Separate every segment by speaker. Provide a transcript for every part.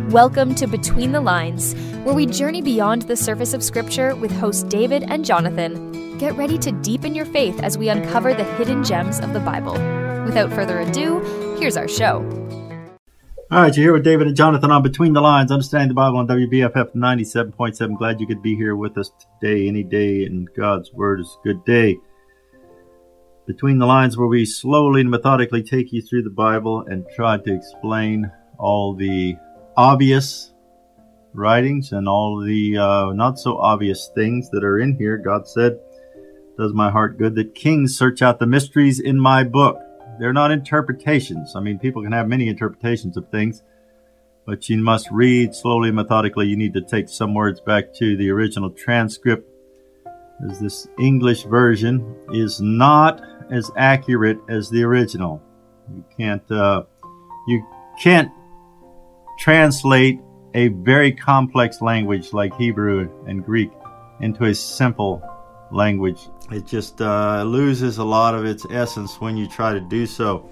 Speaker 1: Welcome to Between the Lines, where we journey beyond the surface of Scripture with hosts David and Jonathan. Get ready to deepen your faith as we uncover the hidden gems of the Bible. Without further ado, here's our show.
Speaker 2: All right, you're here with David and Jonathan on Between the Lines, Understanding the Bible on WBFF 97.7. Glad you could be here with us today. Any day in God's Word is a good day. Between the Lines, where we slowly and methodically take you through the Bible and try to explain all the obvious writings and all the not so obvious things that are in here. God said, "Does my heart good that kings search out the mysteries in my book." They're not interpretations. I mean, people can have many interpretations of things, but you must read slowly and methodically. You need to take some words back to the original transcript, as this English version is not as accurate as the original. You can't translate a very complex language like Hebrew and Greek into a simple language. It just loses a lot of its essence when you try to do so.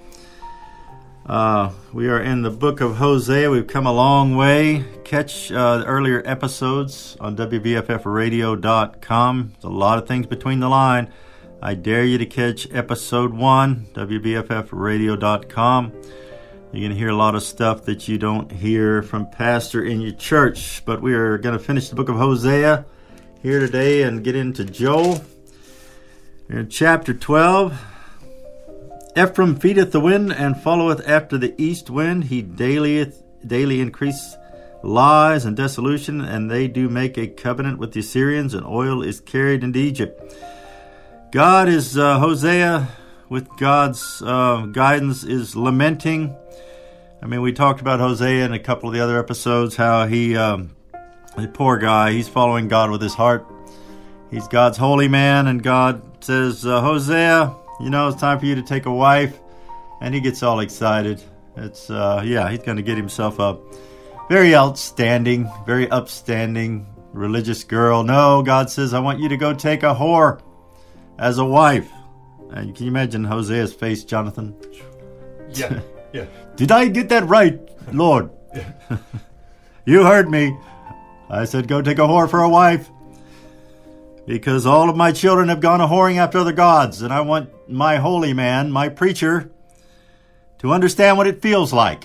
Speaker 2: We are in the book of Hosea. We've come a long way. Catch the earlier episodes on WBFFradio.com. There's a lot of things between the line. I dare you to catch episode 1, WBFFradio.com. You're going to hear a lot of stuff that you don't hear from pastor in your church. But we are going to finish the book of Hosea here today and get into Joel. We're in chapter 12. Ephraim feedeth the wind and followeth after the east wind. He daily increase lies and dissolution, and they do make a covenant with the Assyrians, and oil is carried into Egypt. God is, Hosea, with God's guidance, is lamenting. I mean, we talked about Hosea in a couple of the other episodes, how he, the poor guy, he's following God with his heart. He's God's holy man, and God says, Hosea, you know, it's time for you to take a wife. And he gets all excited. He's going to get himself a very outstanding, very upstanding religious girl. No, God says, I want you to go take a whore as a wife. And can you imagine Hosea's face, Jonathan?
Speaker 3: Yeah.
Speaker 2: Did I get that right, Lord?
Speaker 3: Yeah.
Speaker 2: You heard me. I said, go take a whore for a wife. Because all of my children have gone a-whoring after other gods. And I want my holy man, my preacher, to understand what it feels like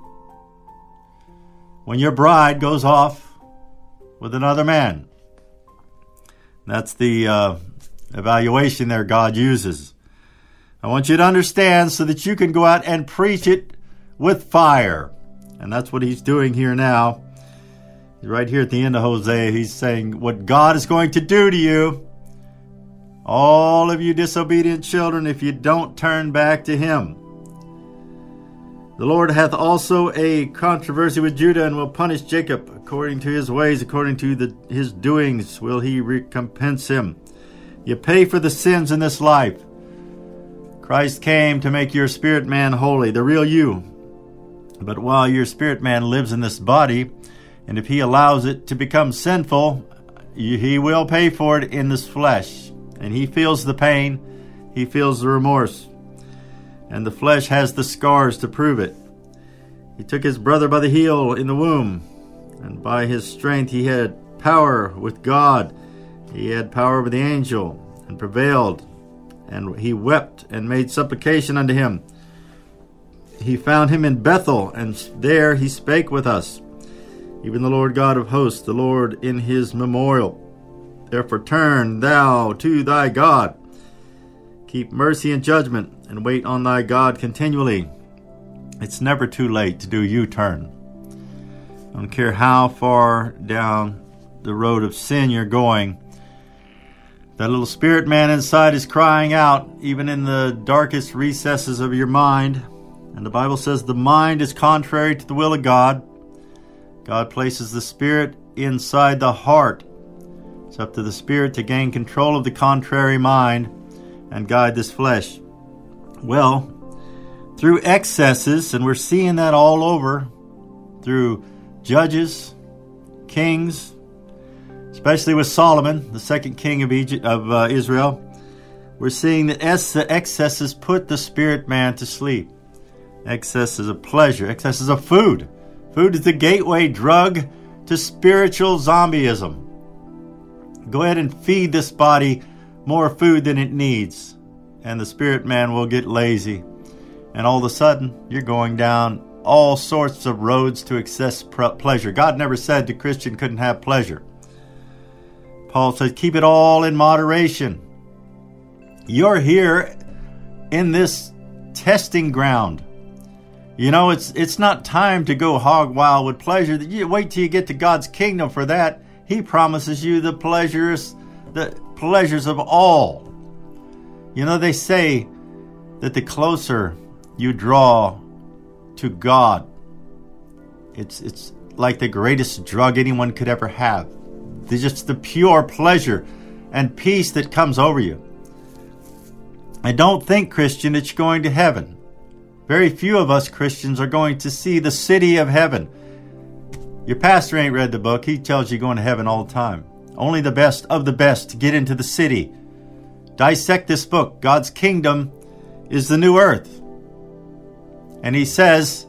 Speaker 2: when your bride goes off with another man. That's the evaluation there God uses. I want you to understand so that you can go out and preach it with fire. And that's what he's doing here now. Right here at the end of Hosea, he's saying what God is going to do to you, all of you disobedient children, if you don't turn back to him. The Lord hath also a controversy with Judah, and will punish Jacob according to his ways, according to his doings will he recompense him. You pay for the sins in this life. Christ came to make your spirit man holy, the real you. But while your spirit man lives in this body, and if he allows it to become sinful, he will pay for it in this flesh. And he feels the pain, he feels the remorse. And the flesh has the scars to prove it. He took his brother by the heel in the womb, and by his strength he had power with God. He had power over the angel, and prevailed. And he wept and made supplication unto him. He found him in Bethel, and there he spake with us. Even the Lord God of hosts, the Lord in his memorial. Therefore turn thou to thy God. Keep mercy and judgment, and wait on thy God continually. It's never too late to do a U-turn. I don't care how far down the road of sin you're going. That little spirit man inside is crying out, even in the darkest recesses of your mind. And the Bible says the mind is contrary to the will of God. God places the spirit inside the heart. It's up to the spirit to gain control of the contrary mind and guide this flesh. Well, through excesses, and we're seeing that all over, through judges, kings, especially with Solomon, the second king of Israel, we're seeing that excesses put the spirit man to sleep. Excesses of pleasure, excesses of food. Food is the gateway drug to spiritual zombieism. Go ahead and feed this body more food than it needs, and the spirit man will get lazy. And all of a sudden, you're going down all sorts of roads to excess pleasure. God never said the Christian couldn't have pleasure. Paul said, keep it all in moderation. You're here in this testing ground. You know, it's not time to go hog wild with pleasure. You wait till you get to God's kingdom for that. He promises you the pleasures of all. You know, they say that the closer you draw to God, it's like the greatest drug anyone could ever have. It's just the pure pleasure and peace that comes over you. And don't think, Christian, that you're going to heaven. Very few of us Christians are going to see the city of heaven. Your pastor ain't read the book. He tells you you're going to heaven all the time. Only the best of the best get into the city. Dissect this book. God's kingdom is the new earth. And he says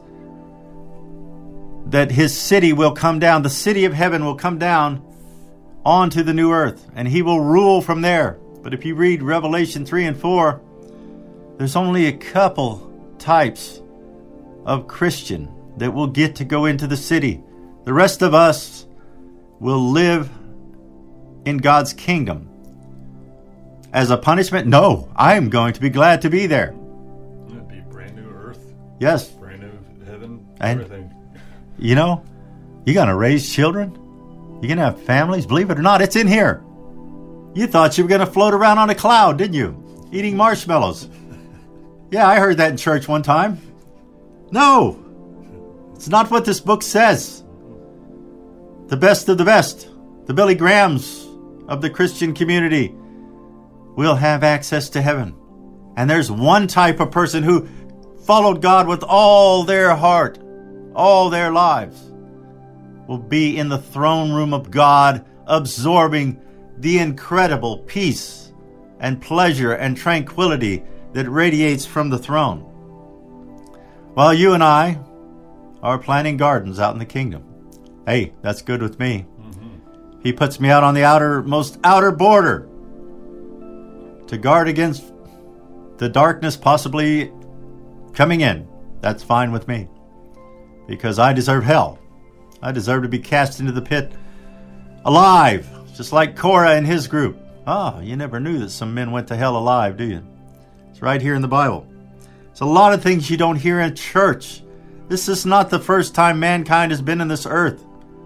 Speaker 2: that his city will come down. The city of heaven will come down onto the new earth. And he will rule from there. But if you read Revelation 3 and 4, there's only a couple types of Christian that will get to go into the city. The rest of us will live in God's kingdom. As a punishment? No, I'm going to be glad to be there.
Speaker 3: It'd be brand new earth.
Speaker 2: Yes.
Speaker 3: Brand new heaven.
Speaker 2: And,
Speaker 3: everything.
Speaker 2: you know, you're going to raise children. You're going to have families. Believe it or not, it's in here. You thought you were going to float around on a cloud, didn't you? Eating marshmallows. Yeah, I heard that in church one time. No, it's not what this book says. The best of the best, the Billy Grahams of the Christian community, will have access to heaven. And there's one type of person who followed God with all their heart, all their lives, will be in the throne room of God, absorbing the incredible peace and pleasure and tranquility that radiates from the throne. While you and I are planting gardens out in the kingdom. Hey, that's good with me. Mm-hmm. He puts me out on the outermost outer border to guard against the darkness possibly coming in. That's fine with me, because I deserve hell. I deserve to be cast into the pit alive, just like Korah and his group. You never knew that some men went to hell alive, do you? It's right here in the Bible. It's a lot of things you don't hear in church. This is not the first time mankind has been in this earth.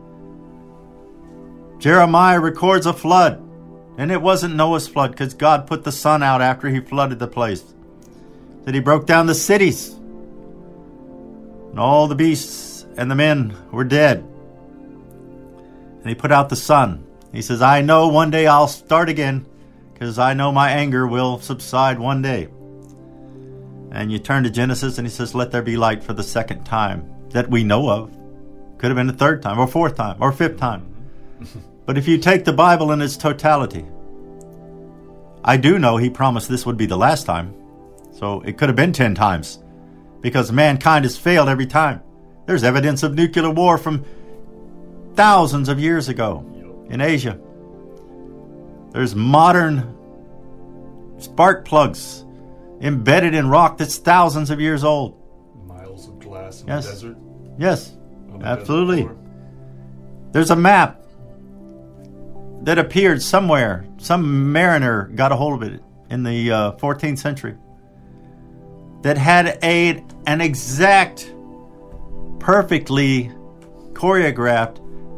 Speaker 2: Jeremiah records a flood, and it wasn't Noah's flood, because God put the sun out after he flooded the place. That he broke down the cities, and all the beasts and the men were dead. And he put out the sun. He says, I know one day I'll start again, because I know my anger will subside one day. And you turn to Genesis and he says, let there be light for the second time that we know of. Could have been the third time or fourth time or fifth time. But if you take the Bible in its totality, I do know he promised this would be the last time. So it could have been 10 times, because mankind has failed every time. There's evidence of nuclear war from thousands of years ago in Asia. There's modern spark plugs embedded in rock that's thousands of years old.
Speaker 3: Miles of glass in
Speaker 2: Yes.
Speaker 3: the desert.
Speaker 2: Yes,
Speaker 3: On the
Speaker 2: absolutely.
Speaker 3: desert floor.
Speaker 2: There's a map that appeared somewhere. Some mariner got a hold of it in the 14th century that had an exact, perfectly choreographed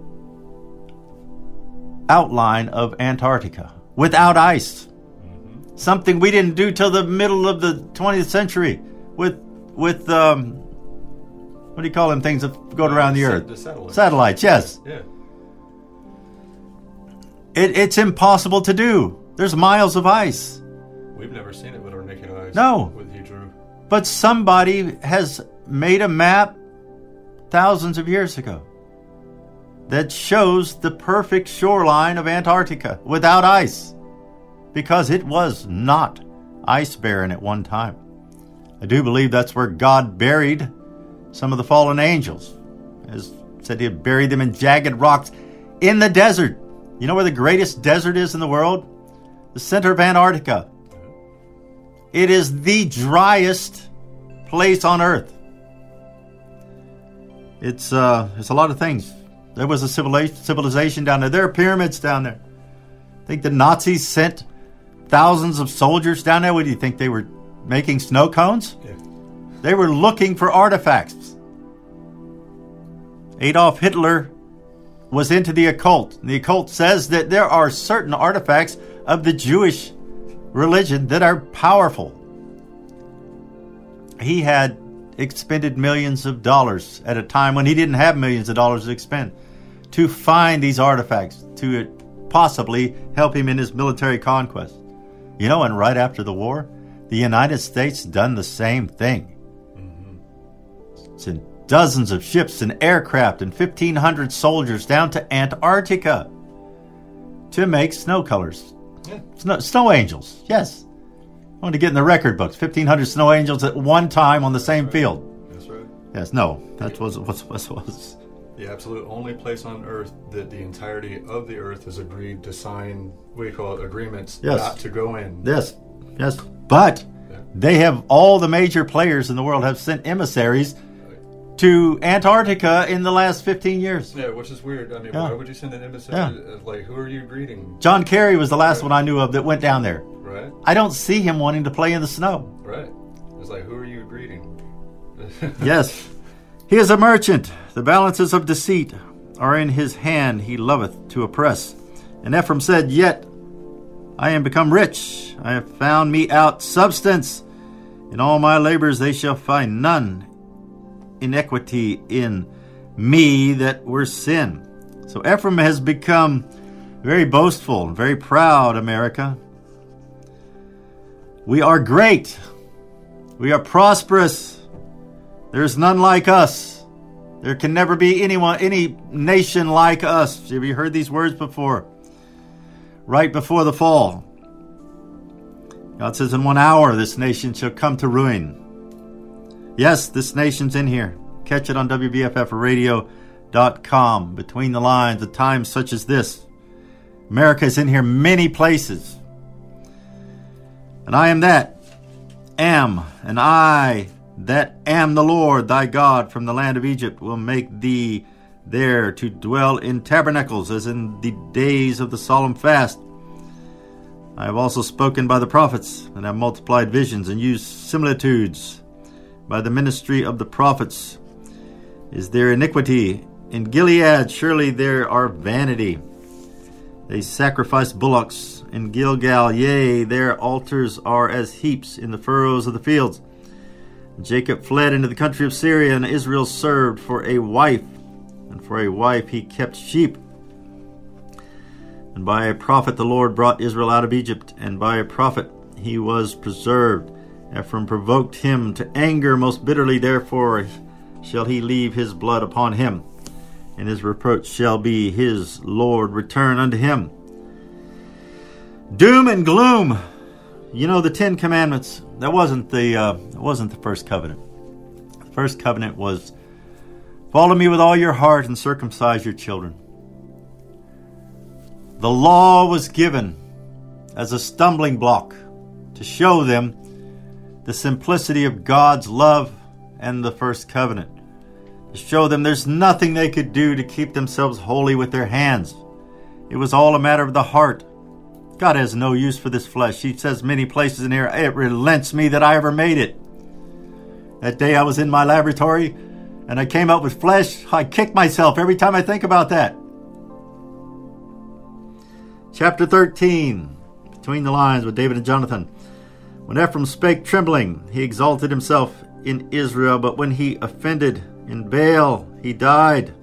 Speaker 2: outline of Antarctica without ice. Something we didn't do till the middle of the 20th century with what do you call them things that go around the Earth?
Speaker 3: The satellites.
Speaker 2: Satellites, yes.
Speaker 3: Yeah.
Speaker 2: It's impossible to do. There's miles of ice.
Speaker 3: We've never seen it with our naked eyes.
Speaker 2: No.
Speaker 3: With you, Drew.
Speaker 2: But somebody has made a map thousands of years ago that shows the perfect shoreline of Antarctica without ice, because it was not ice barren at one time. I do believe that's where God buried some of the fallen angels, as Said he had buried them in jagged rocks in the desert. You know where the greatest desert is in the world? The center of Antarctica. It is the driest place on earth. It's a lot of things. There was a civilization down there. There are pyramids down there. I think the Nazis sent thousands of soldiers down there. What do you think? They were making snow cones?
Speaker 3: Yeah.
Speaker 2: They were looking for artifacts. Adolf Hitler was into the occult. The occult says that there are certain artifacts of the Jewish religion that are powerful. He had expended millions of dollars at a time when he didn't have millions of dollars to expend to find these artifacts to possibly help him in his military conquest. You know, and right after the war, the United States done the same thing. Sent dozens of ships and aircraft and 1,500 soldiers down to Antarctica to make snow colors.
Speaker 3: Yeah.
Speaker 2: Snow angels, yes. I wanted to get in the record books. 1,500 snow angels at one time on the same field.
Speaker 3: That's right.
Speaker 2: Yes, no, that was
Speaker 3: The absolute only place on earth that the entirety of the earth has agreed to sign, what do you call it, agreements not to go in.
Speaker 2: Yes. But they have, all the major players in the world have sent emissaries to Antarctica in the last 15 years.
Speaker 3: Yeah, which is weird. I mean, why would you send an emissary? Like, who are you greeting?
Speaker 2: John Kerry was the last one I knew of that went down there.
Speaker 3: Right.
Speaker 2: I don't see him wanting to play in the snow.
Speaker 3: Right. It's like, who are you greeting?
Speaker 2: Yes. He is a merchant. The balances of deceit are in his hand. He loveth to oppress. And Ephraim said, Yet I am become rich. I have found me out substance. In all my labors they shall find none iniquity in me that were sin. So Ephraim has become very boastful and very proud, America. We are great. We are prosperous. There is none like us. There can never be any nation like us. Have you heard these words before? Right before the fall, God says, in 1 hour this nation shall come to ruin. Yes, this nation's in here. Catch it on WBFFradio.com. Between the lines, at times such as this. America is in here many places. And I am that and I that am the Lord thy God from the land of Egypt will make thee there to dwell in tabernacles as in the days of the solemn fast. I have also spoken by the prophets and have multiplied visions and used similitudes by the ministry of the prophets. Is there iniquity in Gilead? Surely there are vanity. They sacrifice bullocks in Gilgal. Yea, their altars are as heaps in the furrows of the fields. Jacob fled into the country of Syria, and Israel served for a wife. And for a wife he kept sheep. And by a prophet the Lord brought Israel out of Egypt, and by a prophet he was preserved. Ephraim provoked him to anger most bitterly, therefore shall he leave his blood upon him, and his reproach shall be his Lord return unto him. Doom and gloom. You know, the 10 Commandments, that wasn't the first covenant. The first covenant was, follow me with all your heart and circumcise your children. The law was given as a stumbling block to show them the simplicity of God's love and the first covenant. To show them there's nothing they could do to keep themselves holy with their hands. It was all a matter of the heart. God has no use for this flesh. He says many places in here, it relents me that I ever made it. That day I was in my laboratory and I came out with flesh. I kick myself every time I think about that. Chapter 13, Between the Lines with David and Jonathan. When Ephraim spake trembling, he exalted himself in Israel, but when he offended in Baal, he died.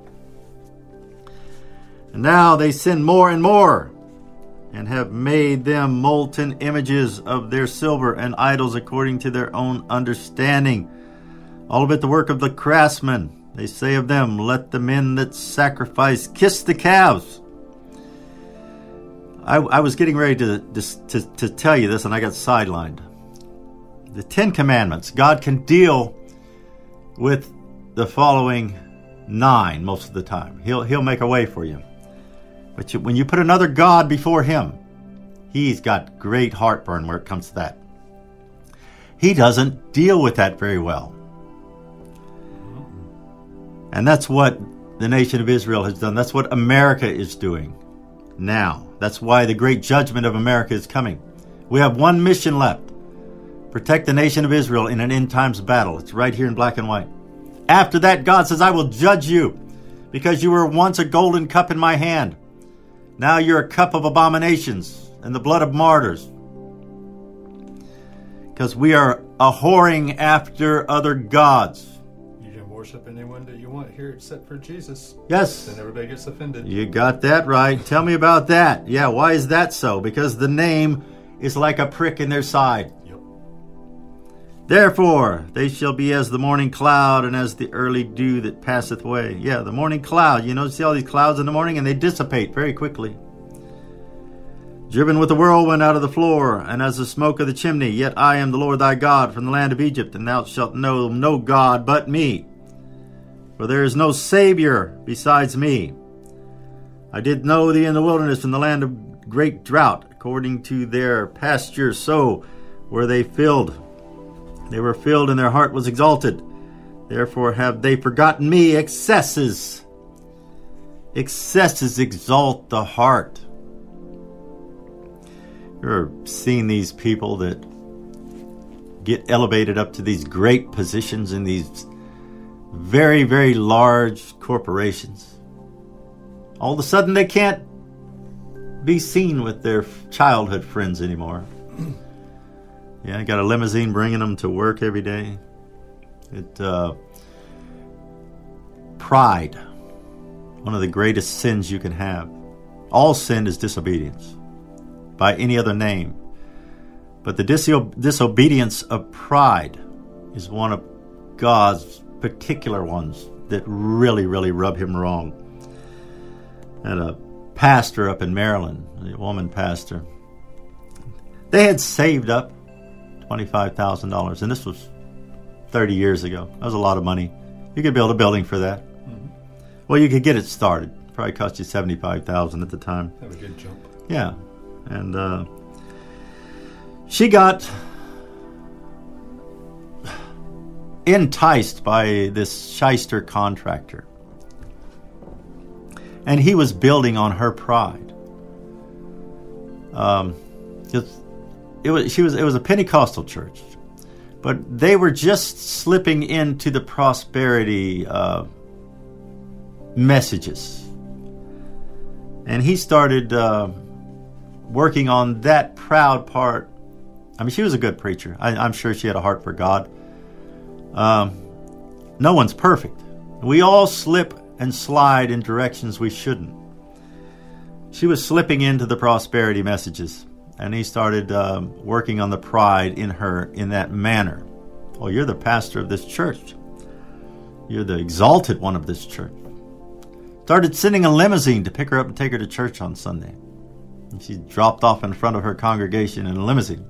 Speaker 2: And now they sin more and more, and have made them molten images of their silver and idols according to their own understanding. All of it the work of the craftsmen. They say of them, let the men that sacrifice kiss the calves. I was getting ready to tell you this, and I got sidelined. The 10 Commandments. God can deal with the following 9 most of the time. He'll make a way for you. But when you put another god before him, he's got great heartburn where it comes to that. He doesn't deal with that very well. And that's what the nation of Israel has done. That's what America is doing now. That's why the great judgment of America is coming. We have one mission left. Protect the nation of Israel in an end times battle. It's right here in black and white. After that, God says, I will judge you because you were once a golden cup in my hand. Now you're a cup of abominations and the blood of martyrs. Because we are a whoring after other gods.
Speaker 3: You can worship anyone that you want here except for Jesus.
Speaker 2: Yes.
Speaker 3: Then everybody gets offended.
Speaker 2: You got that right. Tell me about that. Yeah, why is that so? Because the name is like a prick in their side. Therefore, they shall be as the morning cloud and as the early dew that passeth away. Yeah, the morning cloud. You see all these clouds in the morning and they dissipate very quickly. Driven with the whirlwind out of the floor and as the smoke of the chimney. Yet I am the Lord thy God from the land of Egypt, and thou shalt know no God but me. For there is no Savior besides me. I did know thee in the wilderness in the land of great drought. According to their pasture, so were they filled. They were filled and their heart was exalted. Therefore have they forgotten me. Excesses exalt the heart. You're seeing these people that get elevated up to these great positions in these very, very large corporations. All of a sudden they can't be seen with their childhood friends anymore. Yeah, got a limousine bringing them to work every day. Pride, one of the greatest sins you can have. All sin is disobedience by any other name. But the disobedience of pride is one of God's particular ones that really, really rub him wrong. And a pastor up in Maryland, a woman pastor, they had saved up $25,000, and this was 30 years ago. That was a lot of money. You could build a building for that. Mm-hmm. Well, you could get it started. Probably cost you $75,000 at the time.
Speaker 3: That was a good jump.
Speaker 2: Yeah, and she got enticed by this shyster contractor, and he was building on her pride. It was a Pentecostal church, but they were just slipping into the prosperity messages, and he started working on that proud part. I mean, she was a good preacher. I'm sure she had a heart for God. No one's perfect. We all slip and slide in directions we shouldn't. She was slipping into the prosperity messages. And he started working on the pride in her in that manner. Oh, you're the pastor of this church. You're the exalted one of this church. Started sending a limousine to pick her up and take her to church on Sunday. And she dropped off in front of her congregation in a limousine.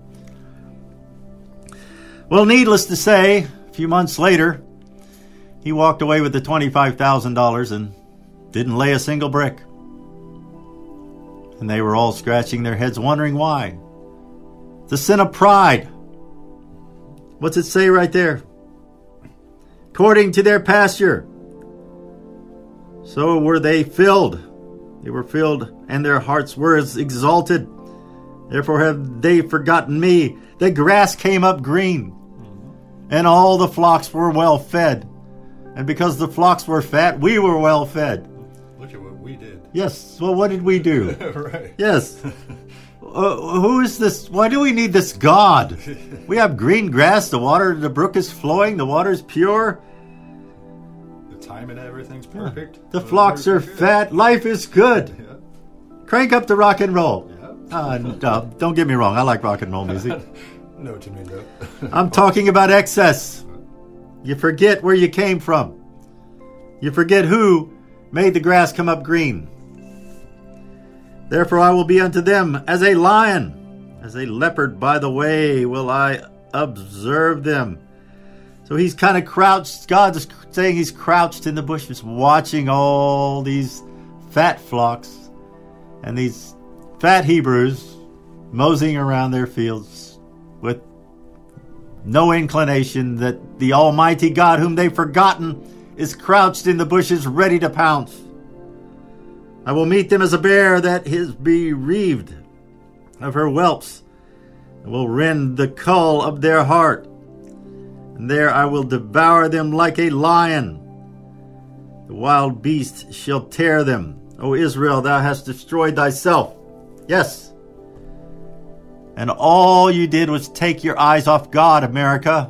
Speaker 2: Well, needless to say, a few months later, he walked away with the $25,000 and didn't lay a single brick. And they were all scratching their heads wondering why. The sin of pride. What's it say right there? According to their pasture, so were they filled. They were filled and their hearts were exalted. Therefore have they forgotten me. The grass came up green, and all the flocks were well fed. And because the flocks were fat, we were well fed.
Speaker 3: Look at what we did.
Speaker 2: Yes. Well, what did we do?
Speaker 3: Right.
Speaker 2: Yes. Who is this? Why do we need this God? We have green grass. The brook is flowing. The water is pure.
Speaker 3: The time and everything's perfect.
Speaker 2: Yeah. The flocks are fat. Life is good. Yeah. Crank up the rock and roll. Yeah. Don't get me wrong. I like rock and roll music.
Speaker 3: No, what you mean, though.
Speaker 2: I'm talking about excess. You forget where you came from. You forget who made the grass come up green. Therefore I will be unto them as a lion, as a leopard by the way will I observe them. So he's kind of crouched. God is saying he's crouched in the bushes, watching all these fat flocks and these fat Hebrews moseying around their fields with no inclination that the Almighty God, whom they've forgotten, is crouched in the bushes ready to pounce. I will meet them as a bear that is bereaved of her whelps, and will rend the cull of their heart. And there I will devour them like a lion. The wild beast shall tear them. O Israel, thou hast destroyed thyself. Yes. And all you did was take your eyes off God, America.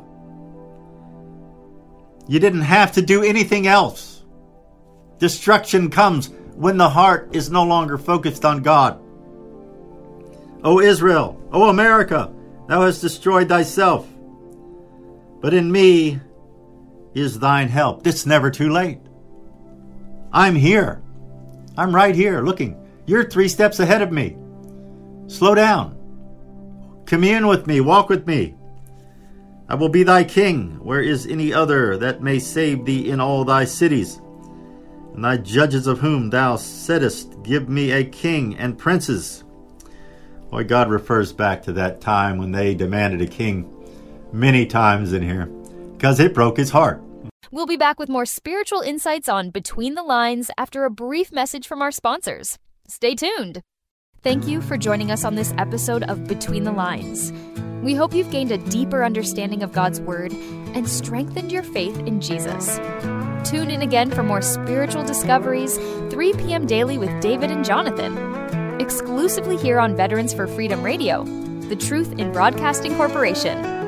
Speaker 2: You didn't have to do anything else. Destruction comes when the heart is no longer focused on God. O Israel, O America, thou hast destroyed thyself. But in me is thine help. It's never too late. I'm here. I'm right here looking. You're 3 steps ahead of me. Slow down. Commune with me. Walk with me. I will be thy king. Where is any other that may save thee in all thy cities? And thy judges of whom thou saidst, give me a king and princes. Boy, God refers back to that time when they demanded a king many times in here, because it broke his heart.
Speaker 1: We'll be back with more spiritual insights on Between the Lines after a brief message from our sponsors. Stay tuned. Thank you for joining us on this episode of Between the Lines. We hope you've gained a deeper understanding of God's Word and strengthened your faith in Jesus. Tune in again for more spiritual discoveries, 3 p.m. daily with David and Jonathan. Exclusively here on Veterans for Freedom Radio, the Truth in Broadcasting Corporation.